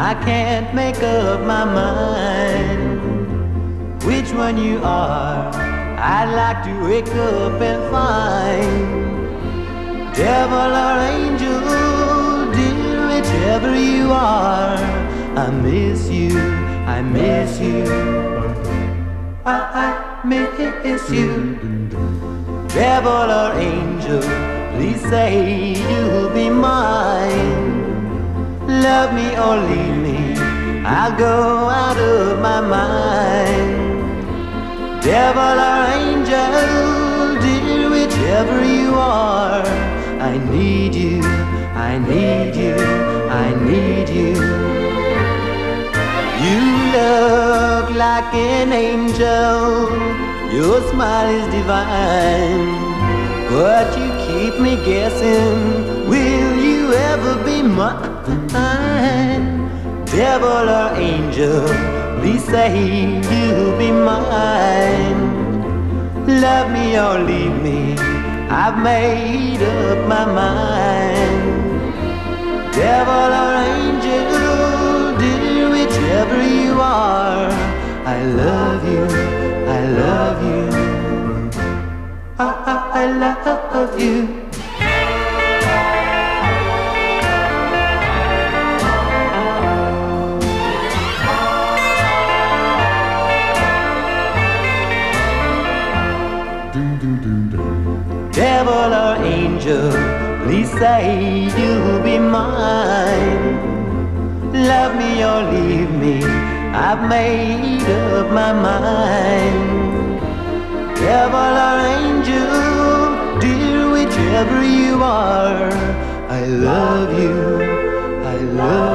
I can't make up my mind which one you are. I'd like to wake up and find devil or angel, dear, whichever you are. I miss you, I miss you, I miss you. Devil or angel, please say you'll be mine. Love me or leave me, I'll go out of my mind. Devil or angel, dear, whichever you are. I need you, I need you, I need you. You look like an angel, your smile is divine, but you keep me guessing, will you ever be mine? Devil or angel, please say you'll be mine. Love me or leave me, I've made up my mind. Devil or angel, dear, whichever you are. I love you, I love you, I love you. Devil or angel, please say you'll be mine. Love me or leave me, I've made up my mind. Devil or angel, dear, whichever you are. I love you, I love you.